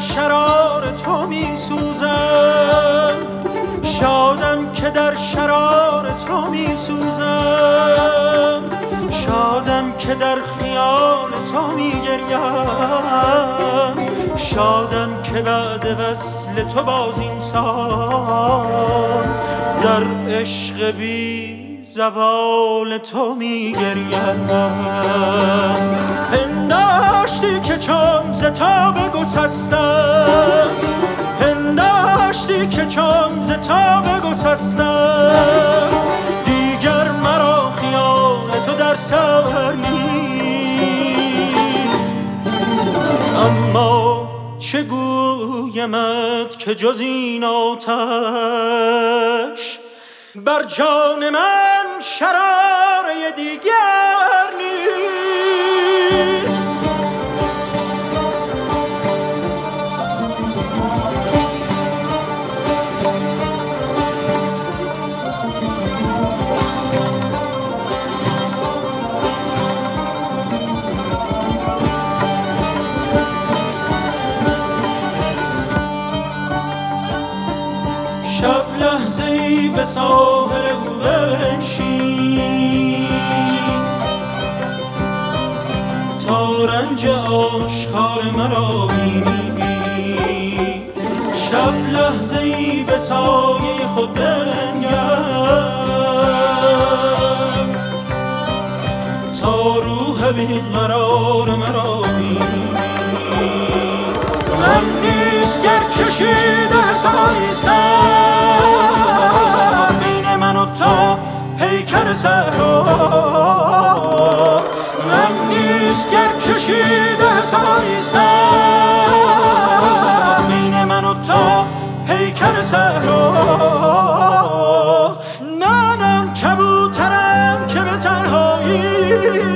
شرار تو می سوزم، شادم که در شرار تو می سوزم، شادم که در خیال تو می گریم، شادم که بعد وصل تو باز اینسان در عشق بی زوال تو می گریم. پنداشتی که چون ز تاب گسستم، پنداشتی که چون ز تاب گسستم، دیگر مرا خیال تو در سر نیست. اما چه گویمت که جز این آتش بر جان من شراره دیگر نیست. شب لحظه‌ای به ساحل او بنشین، تا رنج آشکار مرا بینی. شب لحظه‌ای به سایه خود بنگر، تا روح بیقرار مرا بینی. من نیست گر کشیده سایستم بین من و تا پیکر صحرا. من نیست گر کشیده سایستم بین من و تا پیکر صحرا. منم کبوترم که به تنهایی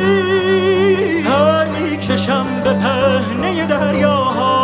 پر میکشم به پهنه دریاها.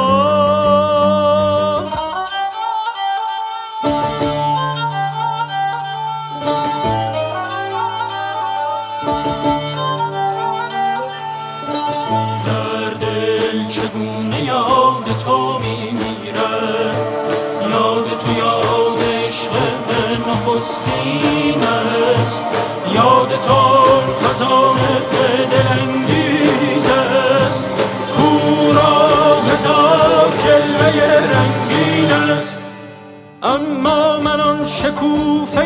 چگونه یاد تو میمیره، یاد تو یاد عشق نخستین است، یاد تو خزان دلانگیز است، کورا هزار جلوه رنگین است. اما من آن شکوفه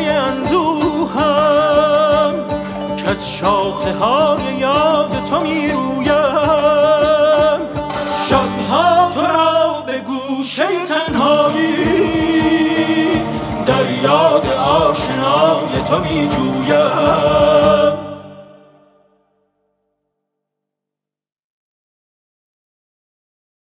اندوهم که از شاخه های یاد تو میرویم. شبها تو را به گوشه تنهایی در یاد آشنای تو می جویم.